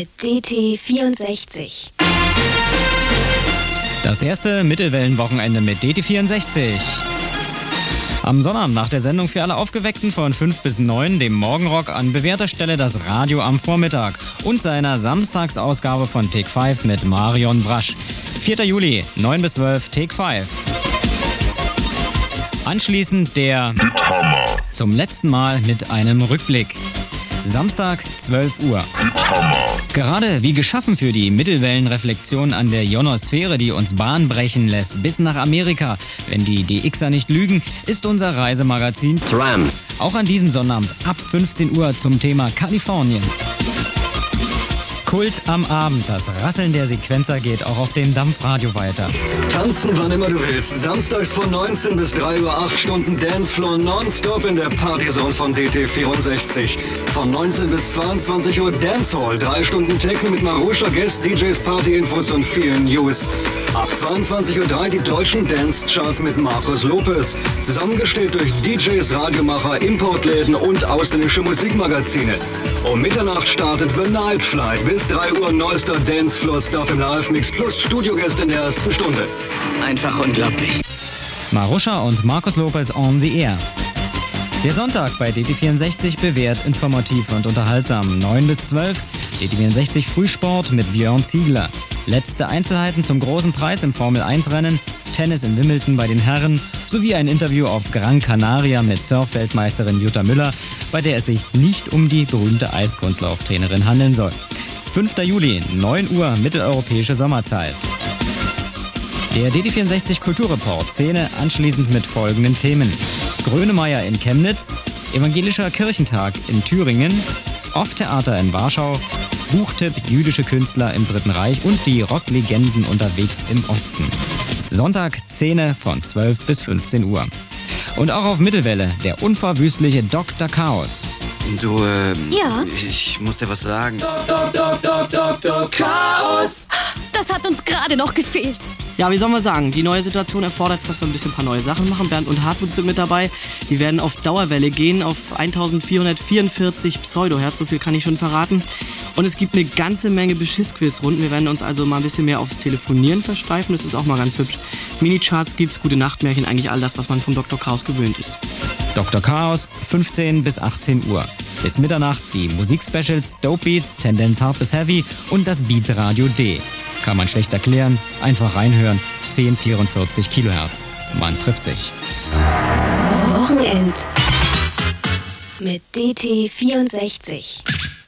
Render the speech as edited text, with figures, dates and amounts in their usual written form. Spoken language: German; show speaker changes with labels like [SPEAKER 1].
[SPEAKER 1] mit DT64.
[SPEAKER 2] Das erste Mittelwellenwochenende mit DT64. Am Sonnabend nach der Sendung für alle Aufgeweckten von 5 bis 9, dem Morgenrock, an bewährter Stelle das Radio am Vormittag und seiner Samstagsausgabe von Take 5 mit Marion Brasch. 4. Juli, 9 bis 12, Take 5. Anschließend der
[SPEAKER 3] Hammer.
[SPEAKER 2] Zum letzten Mal mit einem Rückblick. Samstag, 12 Uhr.
[SPEAKER 3] Hammer.
[SPEAKER 2] Gerade wie geschaffen für die Mittelwellenreflexion an der Ionosphäre, die uns Bahn brechen lässt, bis nach Amerika, wenn die DXer nicht lügen, ist unser Reisemagazin
[SPEAKER 4] Tram.
[SPEAKER 2] Auch an diesem Sonnabend ab 15 Uhr zum Thema Kalifornien. Kult am Abend. Das Rasseln der Sequenzer geht auch auf dem Dampfradio weiter.
[SPEAKER 5] Tanzen, wann immer du willst. Samstags von 19 bis 3 Uhr 8 Stunden Dancefloor nonstop in der Partyzone von DT64. Von 19 bis 22 Uhr Dancehall. 3 Stunden Techno mit Marusha, Guest, DJs, Partyinfos und vielen News. Ab 22.03 Uhr die deutschen Dance-Charts mit Markus Lopez. Zusammengestellt durch DJs, Radiomacher, Importläden und ausländische Musikmagazine. Um Mitternacht startet The Night Flight. Bis 3 Uhr neuester Dancefloor-Stuff im Live-Mix plus Studiogäste in der ersten Stunde.
[SPEAKER 4] Einfach unglaublich.
[SPEAKER 2] Marusha und Markus Lopez on the air. Der Sonntag bei DT64 bewährt, informativ und unterhaltsam. 9 bis 12, DT64 Frühsport mit Björn Ziegler. Letzte Einzelheiten zum großen Preis im Formel-1-Rennen, Tennis in Wimbledon bei den Herren sowie ein Interview auf Gran Canaria mit Surf-Weltmeisterin Jutta Müller, bei der es sich nicht um die berühmte Eiskunstlauftrainerin handeln soll. 5. Juli, 9 Uhr, mitteleuropäische Sommerzeit. Der DT64 Kulturreport, Szene anschließend mit folgenden Themen. Grönemeyer in Chemnitz, Evangelischer Kirchentag in Thüringen, Off-Theater in Warschau, Buchtipp jüdische Künstler im Dritten Reich und die Rocklegenden unterwegs im Osten. Sonntag, Szene von 12 bis 15 Uhr. Und auch auf Mittelwelle, der unverwüstliche Dr. Chaos.
[SPEAKER 4] Du,
[SPEAKER 1] Ja?
[SPEAKER 4] ich muss dir was sagen.
[SPEAKER 5] Dr. Chaos!
[SPEAKER 1] Das hat uns gerade noch gefehlt.
[SPEAKER 6] Ja, wie soll man sagen, die neue Situation erfordert, dass wir ein bisschen ein paar neue Sachen machen. Bernd und Hartmut sind mit dabei. Die werden auf Dauerwelle gehen, auf 1444 Pseudohertz, so viel kann ich schon verraten. Und es gibt eine ganze Menge Beschissquizrunden. Wir werden uns also mal ein bisschen mehr aufs Telefonieren versteifen. Das ist auch mal ganz hübsch. Minicharts gibt's, gute Nachtmärchen, eigentlich all das, was man vom Dr. Chaos gewöhnt ist.
[SPEAKER 2] Dr. Chaos, 15 bis 18 Uhr. Bis Mitternacht die Musikspecials, Dope Beats, Tendenz Hard bis Heavy und das Beat Radio D. Kann man schlecht erklären, einfach reinhören. 1044 Kilohertz. Man trifft sich.
[SPEAKER 1] Wochenend mit DT64.